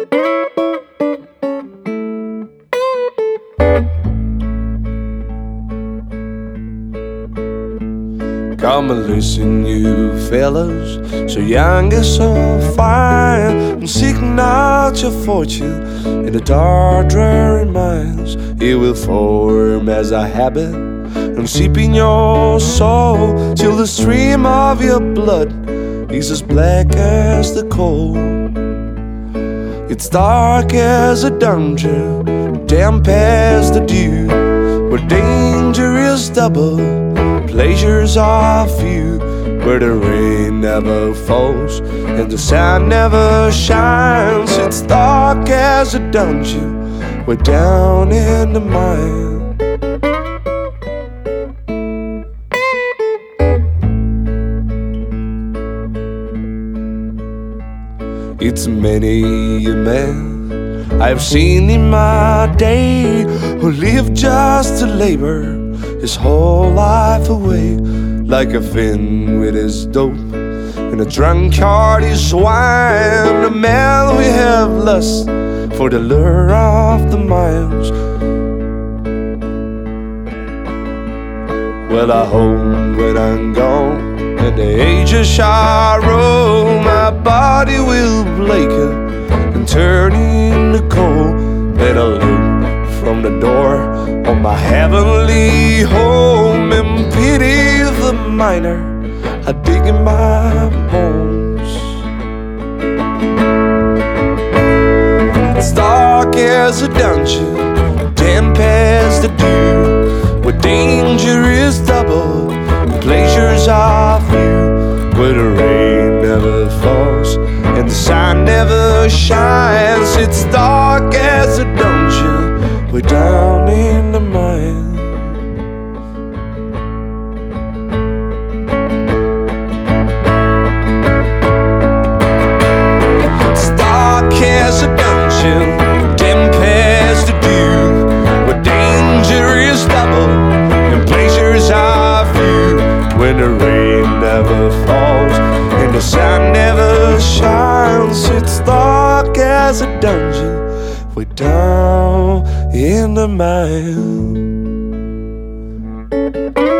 Come and listen, you fellas, so young and so fine, and seeking out your fortune in the dark, dreary mines. It will form as a habit and seep in your soul till the stream of your blood is as black as the coal. It's dark as a dungeon, damp as the dew, where danger is double, pleasures are few, where the rain never falls and the sun never shines. It's dark as a dungeon, we're down in the mine. It's many a man I've seen in my day who lived just to labor his whole life away, like a Finn with his dope and a drunkard his wine. A man we have lust for the lure of the mines. Well, I hope when I'm gone and the ages shall roll, my body will blaken and turn into coal. Then I'll look from the door on my heavenly home and pity the miner I dig in my bones. It's dark as a dungeon, damp as the dew, where danger is double, pleasures are few, where the rain never falls and the sun never shines. It's dark as a dungeon, we're down in the mine. It's dark as a dungeon, damp as the dew, where danger is double and pleasures are few, when the rain never falls and the sun never shines. It's dark as a dungeon, we're down in the mine.